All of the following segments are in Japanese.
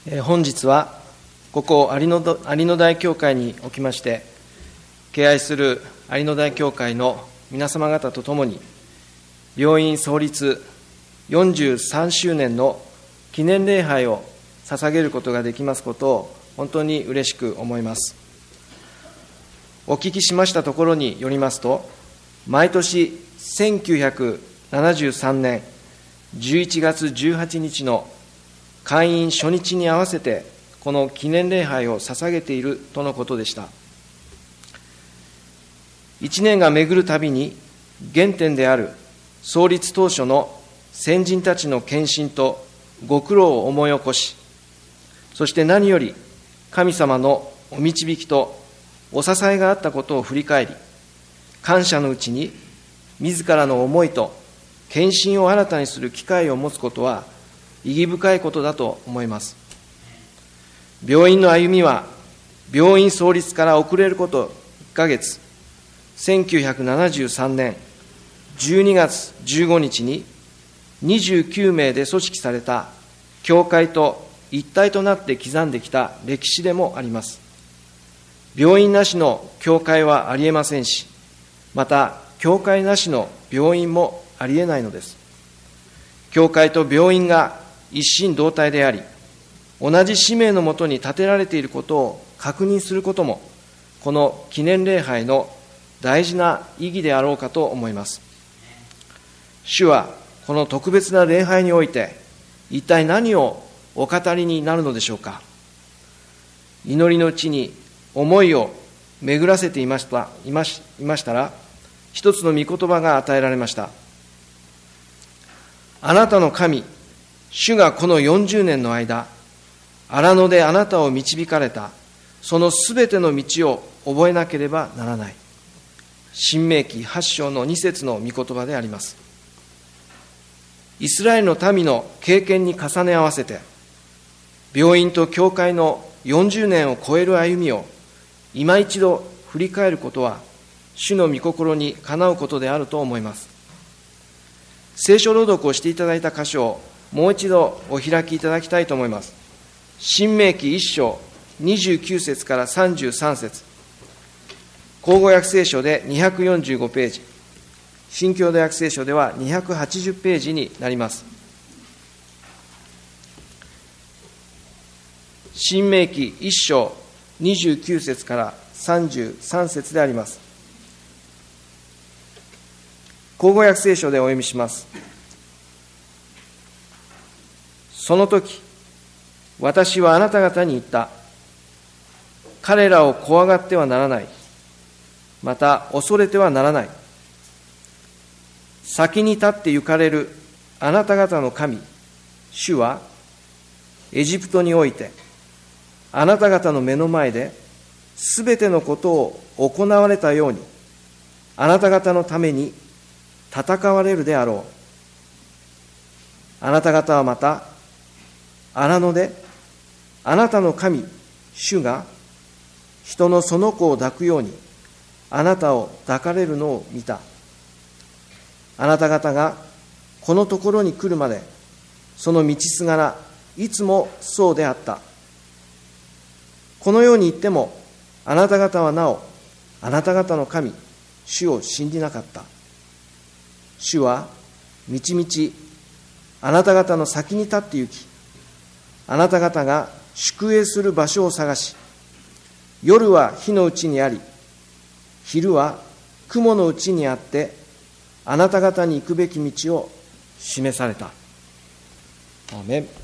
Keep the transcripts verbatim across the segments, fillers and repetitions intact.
本日はここ有野、有野台教会におきまして敬愛する有野台教会の皆様方とともに病院創立よんじゅうさんしゅうねんの記念礼拝を捧げることができますことを本当に嬉しく思います。お聞きしましたところによりますと、毎年せんきゅうひゃくななじゅうさんねんじゅういちがつじゅうはちにちの開院初日に合わせてこの記念礼拝を捧げているとのことでした。一年が巡るたびに原点である創立当初の先人たちの献身とご苦労を思い起こし、そして何より神様のお導きとお支えがあったことを振り返り、感謝のうちに自らの思いと献身を新たにする機会を持つことは意義深いことだと思います。病院の歩みは病院創立から遅れることいっかげつ、せんきゅうひゃくななじゅうさんねんじゅうにがつじゅうごにちににじゅうきゅうめいで組織された教会と一体となって刻んできた歴史でもあります。病院なしの教会はありえませんし、また教会なしの病院もありえないのです。教会と病院が一心同体であり、同じ使命のもとに立てられていることを確認することも、この記念礼拝の大事な意義であろうかと思います。主はこの特別な礼拝において、一体何をお語りになるのでしょうか。祈りのうちに思いを巡らせていました、いまし、いましたら、一つの御言葉が与えられました。あなたの神、主がこのよんじゅうねんの間、荒野であなたを導かれた、そのすべての道を覚えなければならない。申命記はちしょうのにせつの御言葉であります。イスラエルの民の経験に重ね合わせて、病院と教会のよんじゅうねんを超える歩みを今一度振り返ることは、主の御心にかなうことであると思います。聖書朗読をしていただいた箇所をもう一度お開きいただきたいと思います。申命記いっしょうにじゅうきゅうせつからさんじゅうさんせつ、口語訳聖書でにひゃくよんじゅうごページ、新共同訳聖書ではにひゃくはちじゅうページになります。申命記いっしょうにじゅうきゅうせつからさんじゅうさんせつであります。口語訳聖書でお読みします。その時、私はあなた方に言った。彼らを怖がってはならない。また恐れてはならない。先に立って行かれるあなた方の神、主は、エジプトにおいて、あなた方の目の前で、すべてのことを行われたように、あなた方のために戦われるであろう。あなた方はまた、荒野で、あなたの神、主が、人のその子を抱くように、あなたを抱かれるのを見た。あなた方がこのところに来るまで、その道すがらいつもそうであった。このように言っても、あなた方はなお、あなた方の神、主を信じなかった。主は、みちみち、あなた方の先に立って行き、あなた方が宿営する場所を探し、夜は火のうちにあり、昼は雲のうちにあって、あなた方に行くべき道を示された。アーメン。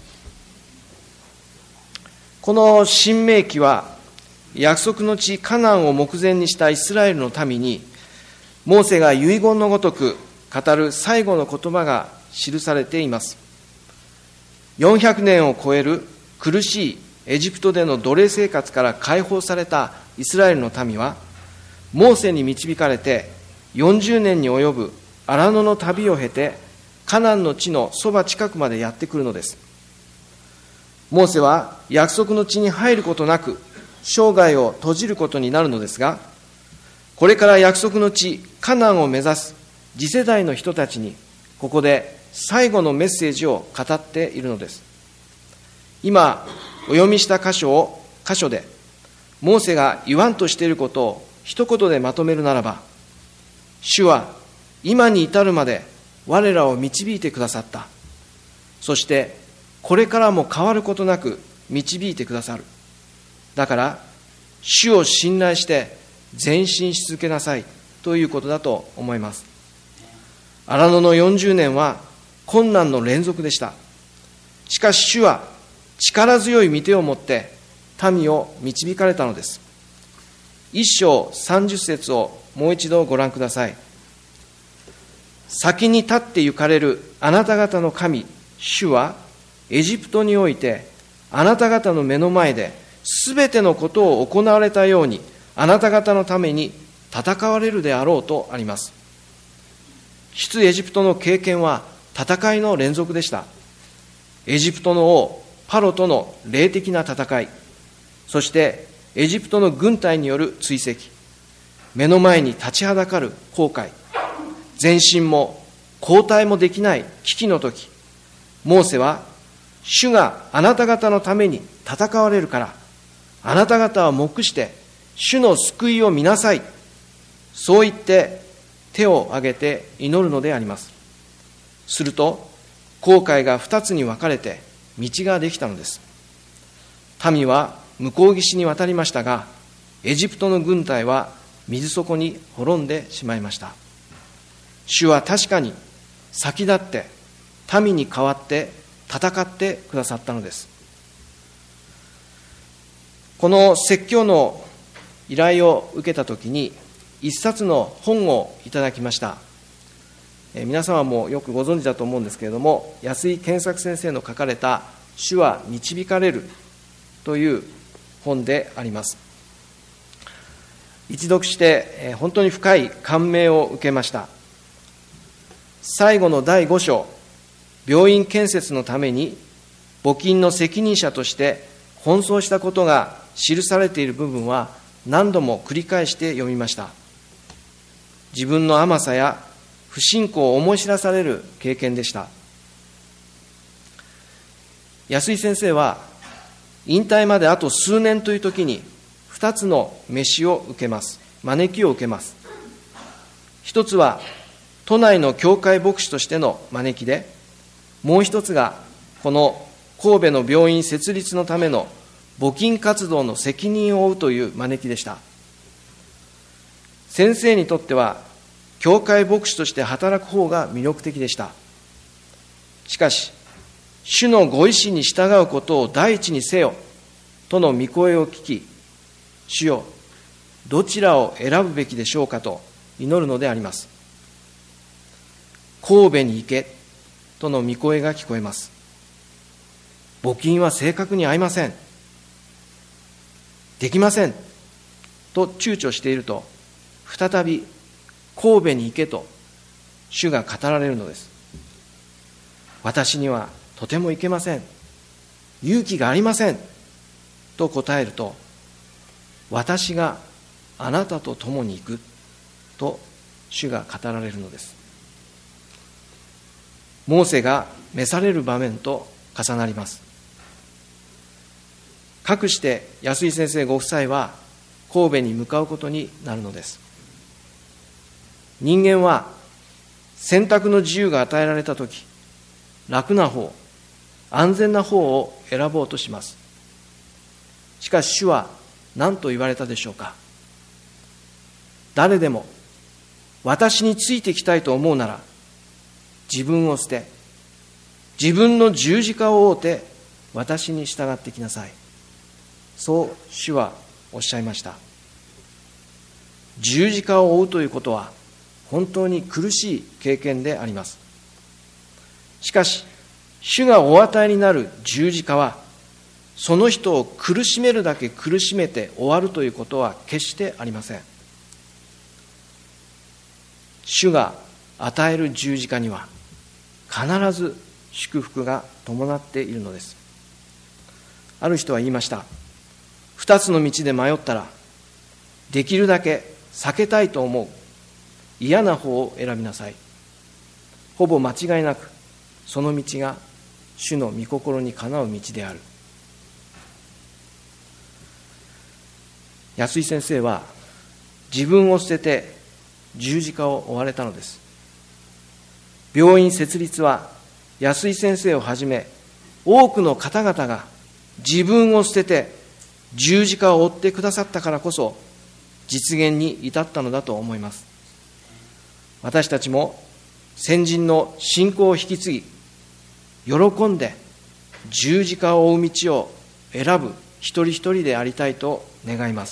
この申命記は、約束の地カナンを目前にしたイスラエルの民に、モーセが遺言のごとく語る最後の言葉が記されています。よんひゃくねんを超える苦しいエジプトでの奴隷生活から解放されたイスラエルの民は、モーセに導かれてよんじゅうねんに及ぶ荒野の旅を経て、カナンの地のそば近くまでやってくるのです。モーセは約束の地に入ることなく生涯を閉じることになるのですが、これから約束の地カナンを目指す次世代の人たちに、ここで最後のメッセージを語っているのです。今お読みした箇所を、箇所で、モーセが言わんとしていることを一言でまとめるならば、主は今に至るまで我らを導いてくださった。そしてこれからも変わることなく導いてくださる。だから主を信頼して前進し続けなさいということだと思います。荒野のよんじゅうねんは困難の連続でした。しかし主は力強い御手を持って民を導かれたのです。一章三十節をもう一度ご覧ください。先に立って行かれるあなた方の神、主はエジプトにおいてあなた方の目の前ですべてのことを行われたようにあなた方のために戦われるであろうとあります。出エジプトの経験は戦いの連続でした。エジプトの王パロとの霊的な戦い、そしてエジプトの軍隊による追跡、目の前に立ちはだかる航海、前進も後退もできない危機の時、モーセは主があなた方のために戦われるからあなた方は黙して主の救いを見なさい、そう言って手を挙げて祈るのであります。すると航海が二つに分かれて道ができたのです。民は向こう岸に渡りましたが、エジプトの軍隊は水底に滅んでしまいました。主は確かに先立って民に代わって戦ってくださったのです。この説教の依頼を受けたときに一冊の本をいただきました。え皆様もよくご存知だと思うんですけれども、安井健作先生の書かれた主は導かれるという本であります。一読して本当に深い感銘を受けました。最後のだいご章、病院建設のために募金の責任者として奔走したことが記されている部分は何度も繰り返して読みました。自分の甘さや不信仰を思い知らされる経験でした。安井先生は引退まであと数年という時に二つの召しを受けます。招きを受けます。一つは都内の教会牧師としての招きで、もう一つがこの神戸の病院設立のための募金活動の責任を負うという招きでした。先生にとっては教会牧師として働く方が魅力的でした。しかし主のご意志に従うことを第一にせよとの御声を聞き、主よ、どちらを選ぶべきでしょうかと祈るのであります。神戸に行けとの御声が聞こえます。募金は正確に合いません、できませんと躊躇していると、再び神戸に行けと主が語られるのです。私にはとても行けません、勇気がありませんと答えると、私があなたと共に行くと主が語られるのです。モーセが召される場面と重なります。かくして安井先生ご夫妻は神戸に向かうことになるのです。人間は選択の自由が与えられたとき、楽な方、安全な方を選ぼうとします。しかし主は何と言われたでしょうか。誰でも私についてきたいと思うなら、自分を捨て、自分の十字架を追うて私に従ってきなさい。そう主はおっしゃいました。十字架を追うということは本当に苦しい経験であります。しかし主がお与えになる十字架は、その人を苦しめるだけ苦しめて終わるということは決してありません。主が与える十字架には必ず祝福が伴っているのです。ある人は言いました。二つの道で迷ったら、できるだけ避けたいと思う嫌な方を選びなさい。ほぼ間違いなくその道が主の御心にかなう道である。 安井先生は自分を捨てて十字架を追われたのです。病院設立は安井先生をはじめ多くの方々が自分を捨てて十字架を追ってくださったからこそ実現に至ったのだと思います。私たちも先人の信仰を引き継ぎ、喜んで十字架を追う道を選ぶ一人一人でありたいと願います。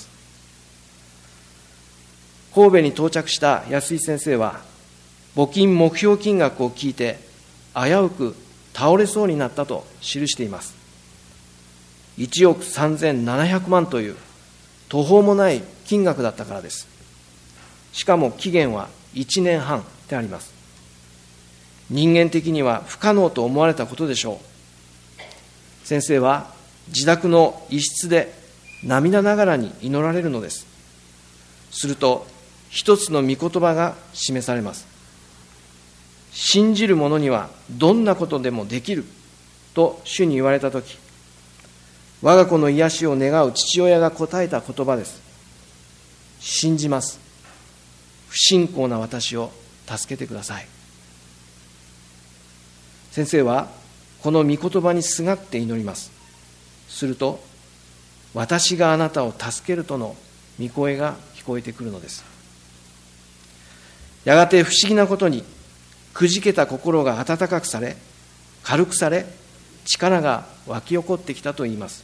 神戸に到着した安井先生は募金目標金額を聞いて危うく倒れそうになったと記しています。いちおくさんぜんななひゃくまんという途方もない金額だったからです。しかも期限はいちねんはんであります。人間的には不可能と思われたことでしょう。先生は自宅の一室で涙ながらに祈られるのです。すると一つの御言葉が示されます。信じる者にはどんなことでもできると主に言われたとき、我が子の癒しを願う父親が答えた言葉です。信じます。不信仰な私を助けてください。先生はこの御言葉にすがって祈ります。すると、私があなたを助けるとの御声が聞こえてくるのです。やがて不思議なことに、くじけた心が温かくされ、軽くされ、力が湧き起こってきたといいます。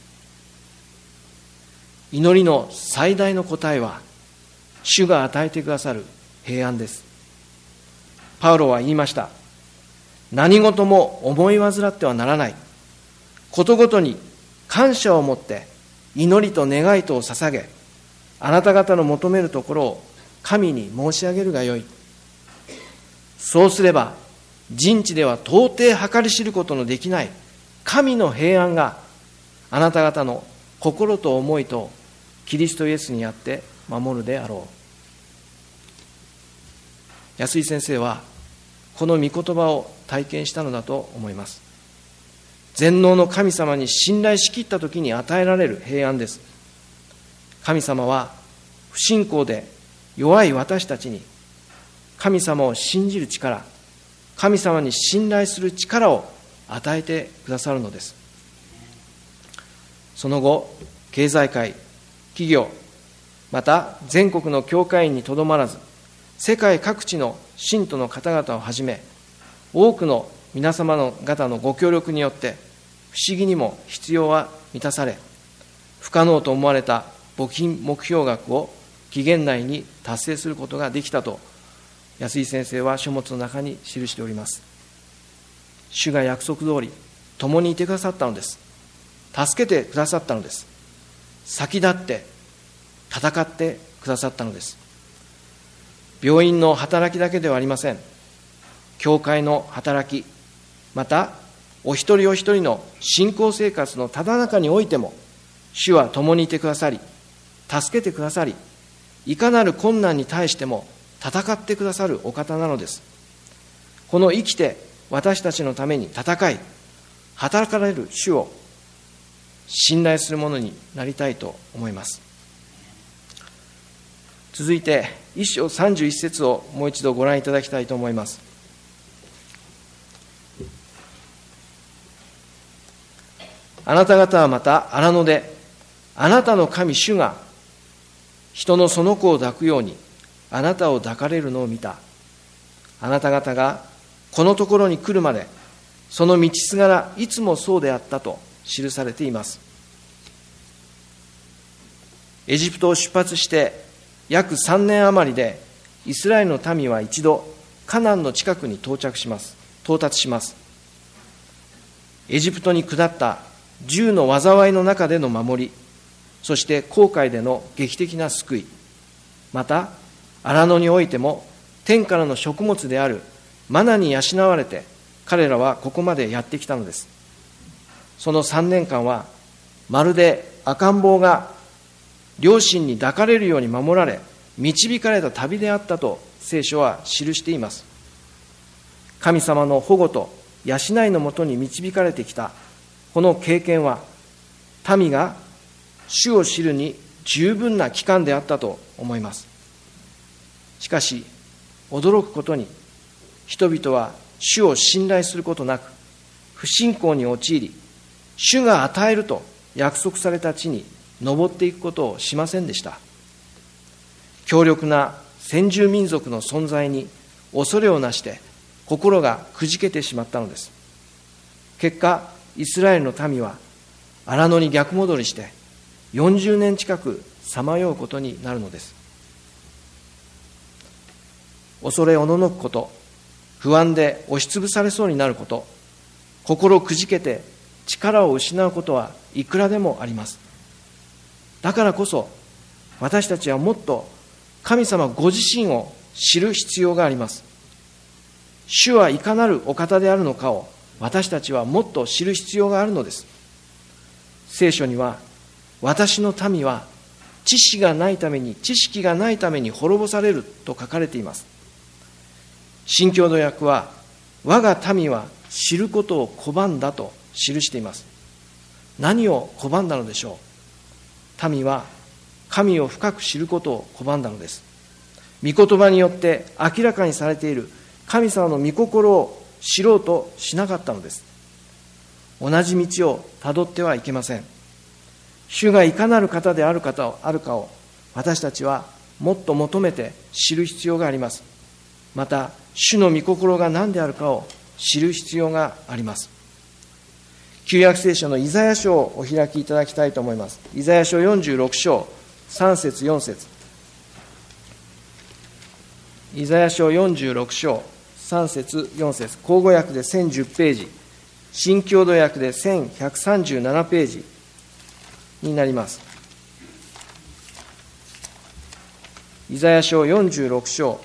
祈りの最大の答えは、主が与えてくださる平安です。パウロは言いました。何事も思い煩ってはならない。ことごとに感謝を持って祈りと願いとを捧げ、あなた方の求めるところを神に申し上げるがよい。そうすれば人知では到底計り知ることのできない神の平安があなた方の心と思いとキリストイエスにあって守るであろう。安井先生はこの御言葉を体験したのだと思います。全能の神様に信頼しきったときに与えられる平安です。神様は不信仰で弱い私たちに神様を信じる力、神様に信頼する力を与えてくださるのです。その後、経済界、企業、また全国の教会員にとどまらず、世界各地の信徒の方々をはじめ、多くの皆様の方のご協力によって、不思議にも必要は満たされ、不可能と思われた募金目標額を期限内に達成することができたと、安井先生は書物の中に記しております。主が約束通り、共にいてくださったのです。助けてくださったのです。先立って戦ってくださったのです。病院の働きだけではありません。教会の働き、またお一人お一人の信仰生活のただ中においても、主は共にいてくださり、助けてくださり、いかなる困難に対しても戦ってくださるお方なのです。この生きて私たちのために戦い、働かれる主を信頼するものになりたいと思います。続いて一章さんじゅう一節をもう一度ご覧いただきたいと思います。あなた方はまた荒野で、あなたの神主が人のその子を抱くようにあなたを抱かれるのを見た。あなた方がこのところに来るまで、その道すがらいつもそうであったと記されています。エジプトを出発して約さんねん余りで、イスラエルの民は一度カナンの近くに到着します。到達します。エジプトに下った十の災いの中での守り、そして航海での劇的な救い、また荒野においても天からの食物であるマナに養われて彼らはここまでやってきたのです。そのさんねんかんはまるで赤ん坊が両親に抱かれるように守られ導かれた旅であったと聖書は記しています。神様の保護と養いのもとに導かれてきたこの経験は、民が主を知るに十分な期間であったと思います。しかし、驚くことに、人々は主を信頼することなく、不信仰に陥り、主が与えると約束された地に登っていくことをしませんでした。強力な先住民族の存在に恐れをなして心がくじけてしまったのです。結果、イスラエルの民は荒野に逆戻りしてよんじゅうねん近くさまようことになるのです。恐れおののくこと、不安で押しつぶされそうになること、心くじけて力を失うことはいくらでもあります。だからこそ私たちはもっと神様ご自身を知る必要があります。主はいかなるお方であるのかを私たちはもっと知る必要があるのです。聖書には、私の民は知識がないために知識がないために滅ぼされると書かれています。新共同訳は、我が民は知ることを拒んだと記しています。何を拒んだのでしょう。民は神を深く知ることを拒んだのです。御言葉によって明らかにされている神様の御心を知ろうとしなかったのです。同じ道をたどってはいけません。主がいかなる方である方をあるかを私たちはもっと求めて知る必要があります。また、主の御心が何であるかを知る必要があります。旧約聖書のイザヤ書をお開きいただきたいと思います。イザヤ書よんじゅうろく章さん節よん節。イザヤ書よんじゅうろく章さん節よん節。口語訳でせんじゅうページ、新共同訳でせんひゃくさんじゅうななページになります。イザヤ書よんじゅうろく章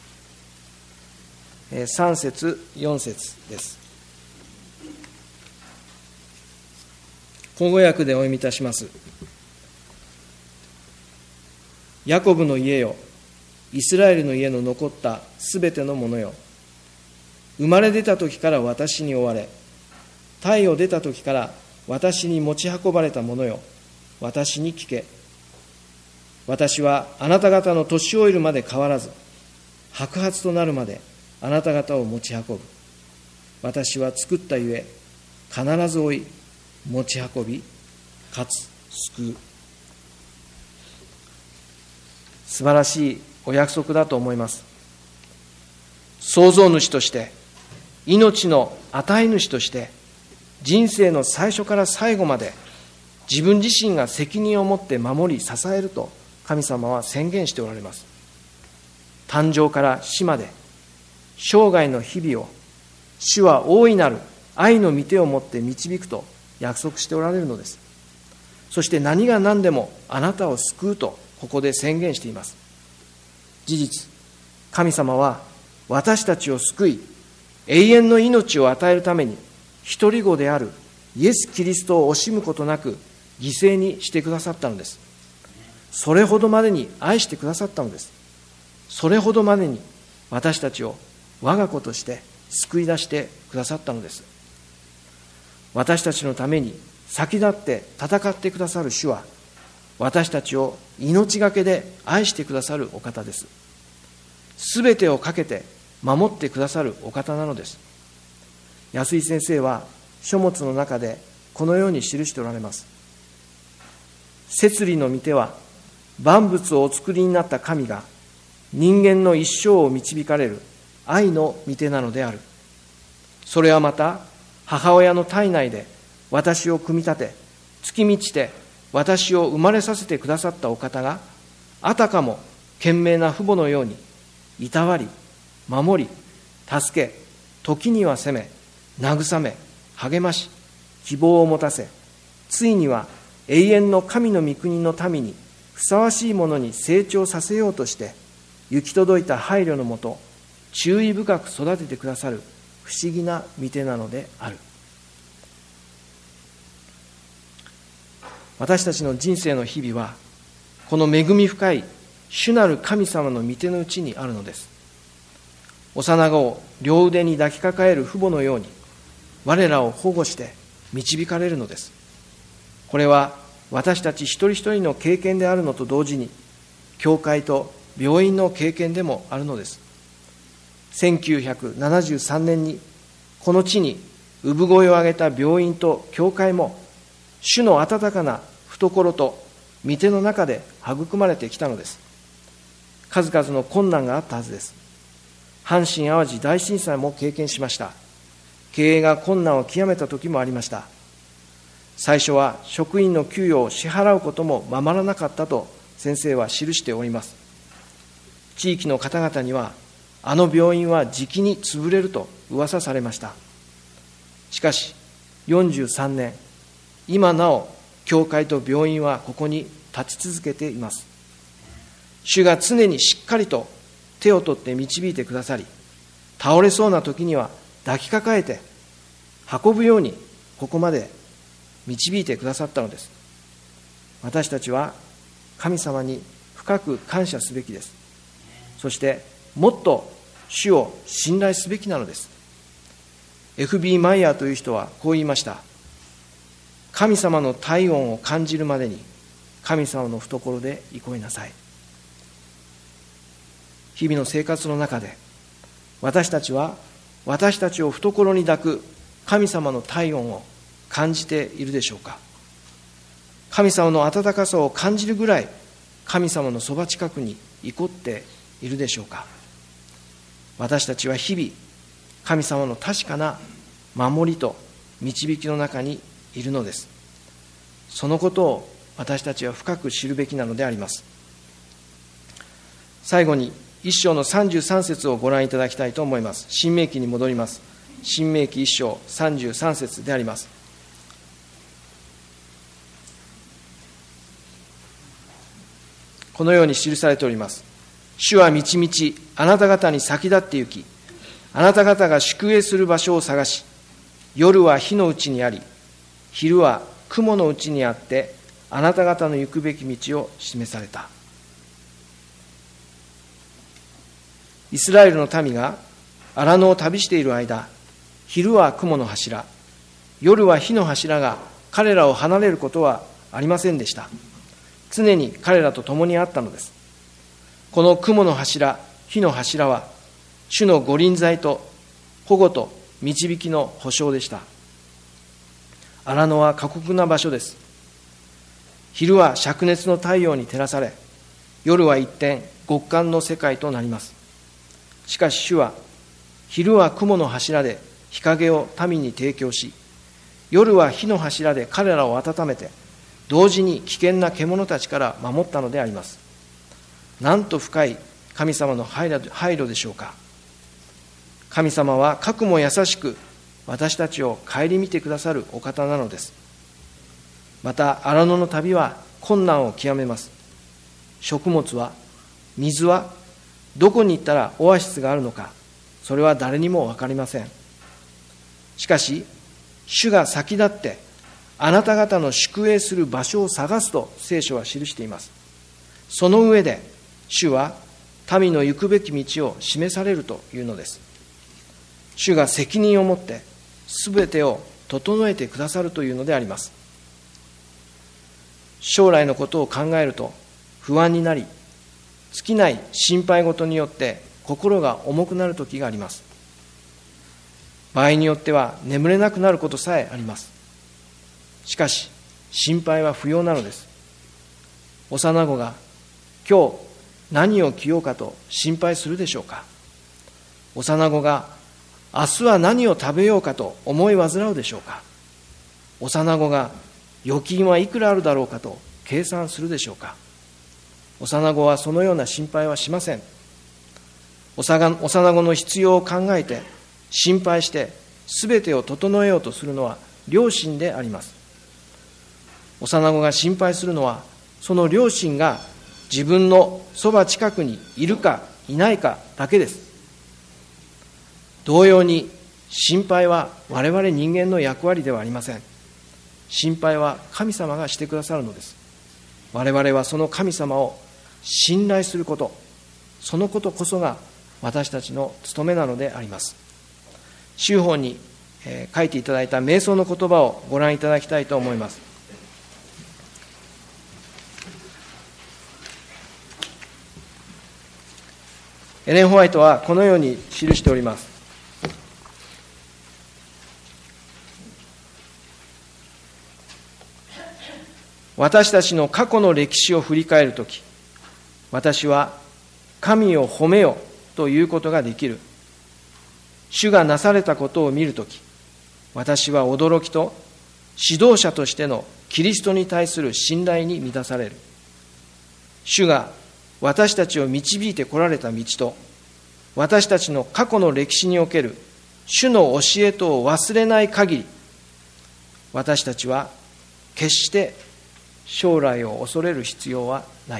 さん節よん節です。口語訳でお読みいたします。ヤコブの家よ、イスラエルの家の残ったすべてのものよ、生まれ出た時から私に追われ、胎を出た時から私に持ち運ばれたものよ、私に聞け。私はあなた方の年老いるまで変わらず、白髪となるまであなた方を持ち運ぶ。私は作ったゆえ、必ず追い、持ち運び、かつ救う。素晴らしいお約束だと思います。創造主として、命の与え主として、人生の最初から最後まで自分自身が責任を持って守り支えると神様は宣言しておられます。誕生から死まで生涯の日々を主は大いなる愛の御手を持って導くと約束しておられるのです。そして何が何でもあなたを救うとここで宣言しています。事実、神様は私たちを救い、永遠の命を与えるために一人子であるイエス・キリストを惜しむことなく犠牲にしてくださったのです。それほどまでに愛してくださったのです。それほどまでに私たちを我が子として救い出してくださったのです。私たちのために先立って戦ってくださる主は、私たちを命がけで愛してくださるお方です。すべてをかけて守ってくださるお方なのです。安井先生は書物の中でこのように記しておられます。摂理の御手は万物をお作りになった神が人間の一生を導かれる愛の御手なのである。それはまた母親の体内で私を組み立て、月満ちて私を生まれさせてくださったお方が、あたかも賢明な父母のようにいたわり、守り、助け、時には責め、慰め、励まし、希望を持たせ、ついには永遠の神の御国の民にふさわしいものに成長させようとして、行き届いた配慮のもと、注意深く育ててくださる不思議な御手なのである。私たちの人生の日々は、この恵み深い主なる神様の御手のうちにあるのです。幼子を両腕に抱きかかえる父母のように、我らを保護して導かれるのです。これは私たち一人一人の経験であるのと同時に、教会と病院の経験でもあるのです。せんきゅうひゃくななじゅうさんねんにこの地に産声を上げた病院と教会も、主の温かな懐と御手の中で育まれてきたのです。数々の困難があったはずです。阪神・淡路大震災も経験しました。経営が困難を極めた時もありました。最初は職員の給与を支払うこともままらなかったと先生は記しております。地域の方々には、あの病院はじきに潰れると噂されました。しかしよんじゅうさんねん、今なお教会と病院はここに立ち続けています。主が常にしっかりと手を取って導いてくださり、倒れそうな時には抱きかかえて運ぶようにここまで導いてくださったのです。私たちは神様に深く感謝すべきです。そしてもっと主を信頼すべきなのです。エフビー マイヤーという人はこう言いました。神様の体温を感じるまでに神様の懐で憩いなさい。日々の生活の中で、私たちは私たちを懐に抱く神様の体温を感じているでしょうか。神様の温かさを感じるぐらい神様のそば近くに憩っているでしょうか。私たちは日々神様の確かな守りと導きの中にいるのです。そのことを私たちは深く知るべきなのであります。最後に一章のさんじゅうさん節をご覧いただきたいと思います。申命記に戻ります。申命記一章さんじゅうさん節であります。このように記されております。主はみちみちあなた方に先立って行き、あなた方が宿営する場所を探し、夜は火のうちにあり、昼は雲のうちにあって、あなた方の行くべき道を示された。イスラエルの民が荒野を旅している間、昼は雲の柱、夜は火の柱が彼らを離れることはありませんでした。常に彼らと共にあったのです。この雲の柱、火の柱は、主の御臨在と保護と導きの保証でした。荒野は過酷な場所です。昼は灼熱の太陽に照らされ、夜は一転、極寒の世界となります。しかし主は、昼は雲の柱で日陰を民に提供し、夜は火の柱で彼らを温めて、同時に危険な獣たちから守ったのであります。なんと深い神様の配慮でしょうか。神様はかくも優しく私たちを顧みてくださるお方なのです。また荒野の旅は困難を極めます。食物は、水は、どこに行ったらオアシスがあるのか、それは誰にも分かりません。しかし主が先立ってあなた方の宿営する場所を探すと聖書は記しています。その上で主は民の行くべき道を示されるというのです。主が責任を持ってすべてを整えてくださるというのであります。将来のことを考えると不安になり、尽きない心配事によって心が重くなる時があります。場合によっては眠れなくなることさえあります。しかし心配は不要なのです。幼子が今日何を着ようかと心配するでしょうか。幼子が明日は何を食べようかと思い煩うでしょうか。幼子が預金はいくらあるだろうかと計算するでしょうか。幼子はそのような心配はしません。幼子の必要を考えて心配して全てを整えようとするのは良心であります。幼子が心配するのはその良心が自分のそば近くにいるかいないかだけです。同様に心配は我々人間の役割ではありません。心配は神様がしてくださるのです。我々はその神様を信頼すること、そのことこそが私たちの務めなのであります。修法に書いていただいた瞑想の言葉をご覧いただきたいと思います。 エレン・ホワイトはこのように記しております。私たちの過去の歴史を振り返るとき、私は神を褒めよということができる。主がなされたことを見るとき、私は驚きと指導者としてのキリストに対する信頼に満たされる。主が私たちを導いてこられた道と、私たちの過去の歴史における主の教えとを忘れない限り、私たちは決して将来を恐れる必要はない。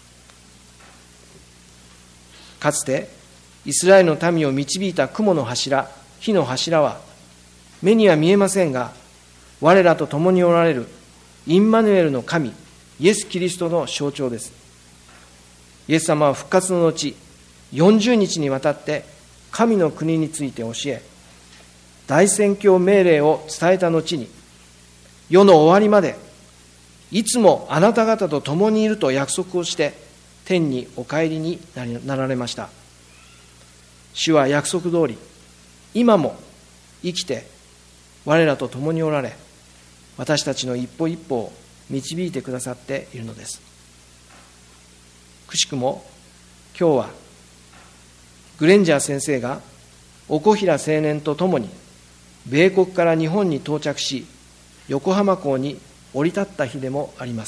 かつてイスラエルの民を導いた雲の柱、火の柱は目には見えませんが、我らと共におられるインマヌエルの神イエス・キリストの象徴です。イエス様は復活の後よんじゅうにちにわたって神の国について教え、大宣教命令を伝えた後に、世の終わりまでいつもあなた方と共にいると約束をして天にお帰りになられました。主は約束通り今も生きて我らと共におられ、私たちの一歩一歩を導いてくださっているのです。くしくも今日はグレンジャー先生が奥平青年と共に米国から日本に到着し、横浜港に降り立った日でもあります。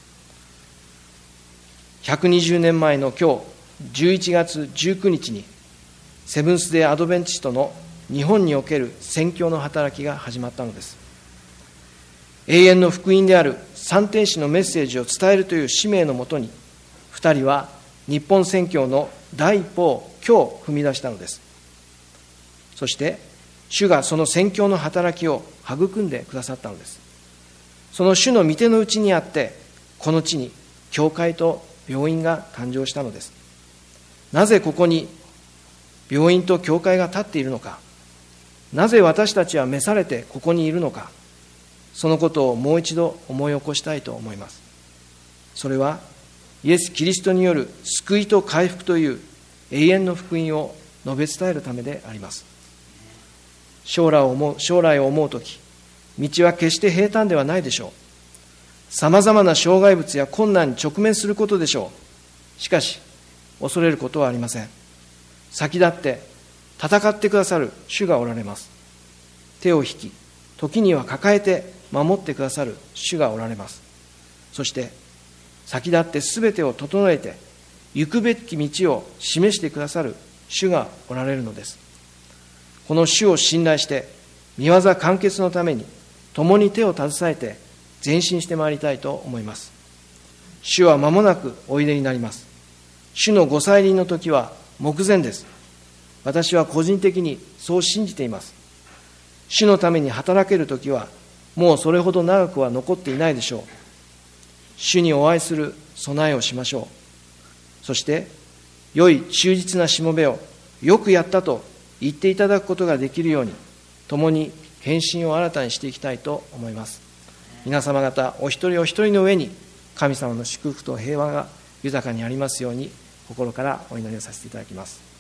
ひゃくにじゅうねんまえの今日じゅういちがつじゅうくにちにセブンス・デー・アドベンチストの日本における宣教の働きが始まったのです。永遠の福音である三天使のメッセージを伝えるという使命のもとに、二人は日本宣教の第一歩を今日踏み出したのです。そして主がその宣教の働きを育んでくださったのです。その主の御手の内にあって、この地に教会と病院が誕生したのです。なぜここに病院と教会が立っているのか、なぜ私たちは召されてここにいるのか、そのことをもう一度思い起こしたいと思います。それはイエス・キリストによる救いと回復という永遠の福音を述べ伝えるためであります。将来を思う、将来を思うとき、道は決して平坦ではないでしょう。さまざまな障害物や困難に直面することでしょう。しかし恐れることはありません。先立って戦ってくださる主がおられます。手を引き、時には抱えて守ってくださる主がおられます。そして先立ってすべてを整えて行くべき道を示してくださる主がおられるのです。この主を信頼して御業完結のために共に手を携えて前進してまいりたいと思います。主は間もなくおいでになります。主のご再臨の時は目前です。私は個人的にそう信じています。主のために働ける時はもうそれほど長くは残っていないでしょう。主にお会いする備えをしましょう。そして良い忠実なしもべをよくやったと言っていただくことができるように、共に献身を新たにしていきたいと思います。皆様方お一人お一人の上に神様の祝福と平和が豊かにありますように、心からお祈りをさせていただきます。